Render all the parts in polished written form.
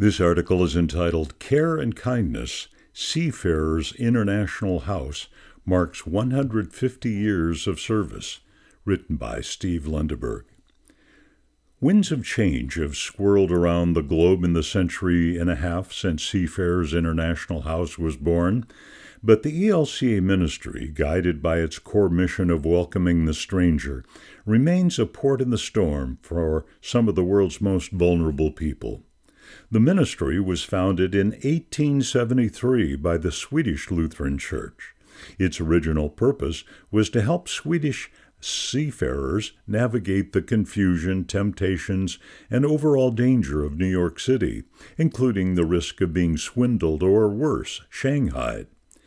This article is entitled Care and Kindness, Seafarers International House Marks 150 Years of Service, written by Steve Lundeberg. Winds of change have swirled around the globe in the century and a half since Seafarers International House was born, but the ELCA ministry, guided by its core mission of welcoming the stranger, remains a port in the storm for some of the world's most vulnerable people. The ministry was founded in 1873 by the Swedish Lutheran Church. Its original purpose was to help Swedish seafarers navigate the confusion, temptations, and overall danger of New York City, including the risk of being swindled or, worse, shanghaied.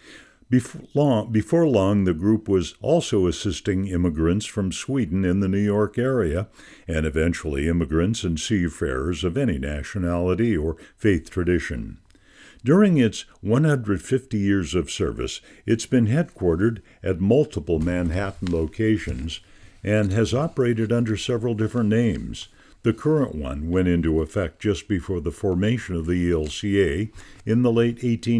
Before long, the group was also assisting immigrants from Sweden in the New York area, and eventually immigrants and seafarers of any nationality or faith tradition. During its 150 years of service, it's been headquartered at multiple Manhattan locations and has operated under several different names. The current one went into effect just before the formation of the ELCA in the late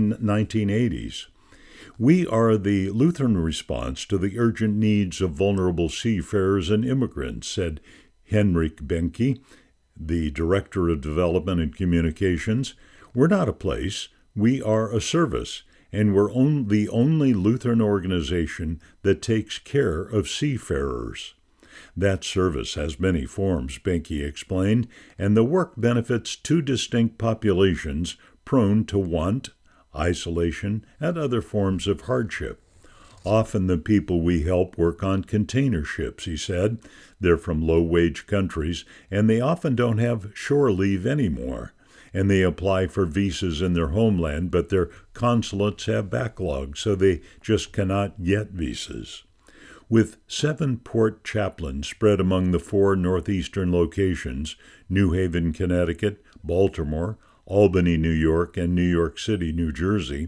1980s. We are the Lutheran response to the urgent needs of vulnerable seafarers and immigrants, said Henrik Benke, the Director of Development and Communications. We're not a place, we are a service, and we're the only Lutheran organization that takes care of seafarers. That service has many forms, Benke explained, and the work benefits two distinct populations prone to want, isolation, and other forms of hardship. Often the people we help work on container ships, he said. They're from low-wage countries, and they often don't have shore leave anymore. And they apply for visas in their homeland, but their consulates have backlogs, so they just cannot get visas. With 7 port chaplains spread among the 4 northeastern locations, New Haven, Connecticut, Baltimore, Albany, New York, and New York City, New Jersey,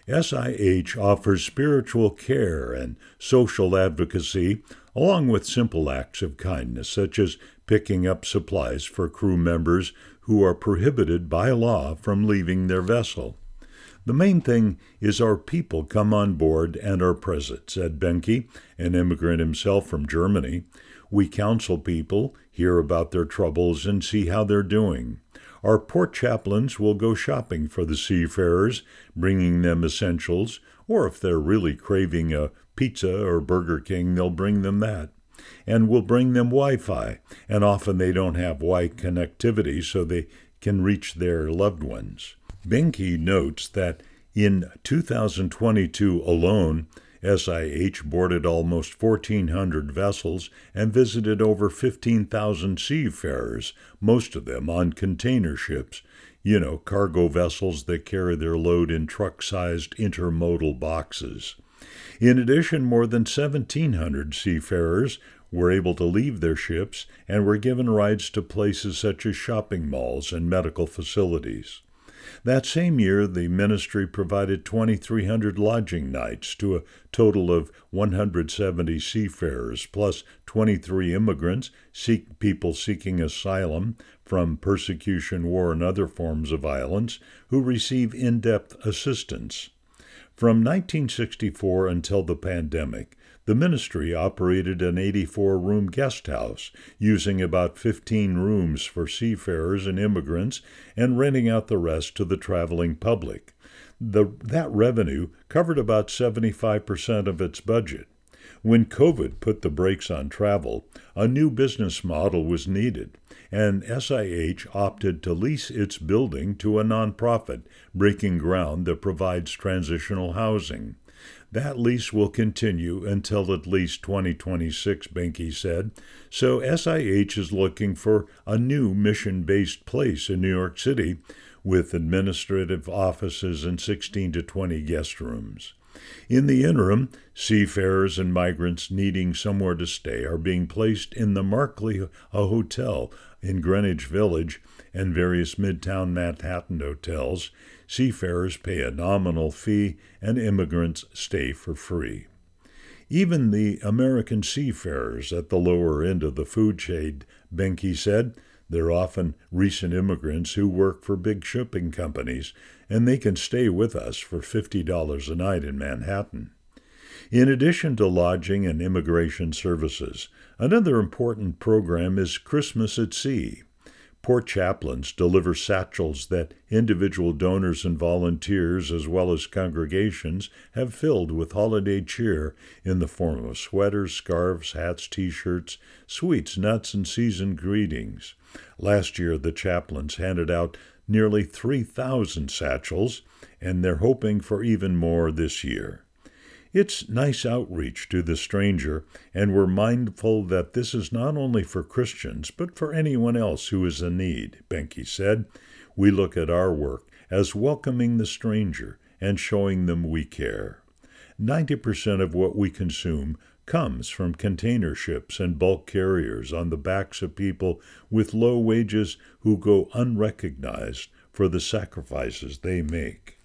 SIH offers spiritual care and social advocacy, along with simple acts of kindness, such as picking up supplies for crew members who are prohibited by law from leaving their vessel. The main thing is our people come on board and are present, said Benke, an immigrant himself from Germany. We counsel people, hear about their troubles, and see how they're doing. Our port chaplains will go shopping for the seafarers, bringing them essentials, or if they're really craving a pizza or Burger King, they'll bring them that. And we'll bring them Wi-Fi, and often they don't have Wi connectivity so they can reach their loved ones. Benke notes that in 2022 alone, SIH boarded almost 1,400 vessels and visited over 15,000 seafarers, most of them on container ships, cargo vessels that carry their load in truck-sized intermodal boxes. In addition, more than 1,700 seafarers were able to leave their ships and were given rides to places such as shopping malls and medical facilities. That same year, the ministry provided 2,300 lodging nights to a total of 170 seafarers, plus 23 immigrants, people seeking asylum from persecution, war, and other forms of violence, who receive in-depth assistance. From 1964 until the pandemic, the ministry operated an 84-room guest house, using about 15 rooms for seafarers and immigrants and renting out the rest to the traveling public. That revenue covered about 75% of its budget. When COVID put the brakes on travel, a new business model was needed, and SIH opted to lease its building to a nonprofit, Breaking Ground, that provides transitional housing. That lease will continue until at least 2026, Benke said, so SIH is looking for a new mission-based place in New York City with administrative offices and 16 to 20 guest rooms. In the interim, seafarers and migrants needing somewhere to stay are being placed in the Markley Hotel in Greenwich Village and various Midtown Manhattan hotels. Seafarers pay a nominal fee and immigrants stay for free. Even the American seafarers at the lower end of the food chain, Benke said, They're often recent immigrants who work for big shipping companies, and they can stay with us for $50 a night in Manhattan. In addition to lodging and immigration services, another important program is Christmas at Sea. Port chaplains deliver satchels that individual donors and volunteers, as well as congregations, have filled with holiday cheer in the form of sweaters, scarves, hats, T-shirts, sweets, nuts, and seasoned greetings. Last year, the chaplains handed out nearly 3,000 satchels, and they're hoping for even more this year. It's nice outreach to the stranger, and we're mindful that this is not only for Christians, but for anyone else who is in need, Benke said. We look at our work as welcoming the stranger and showing them we care. 90% of what we consume comes from container ships and bulk carriers on the backs of people with low wages who go unrecognized for the sacrifices they make.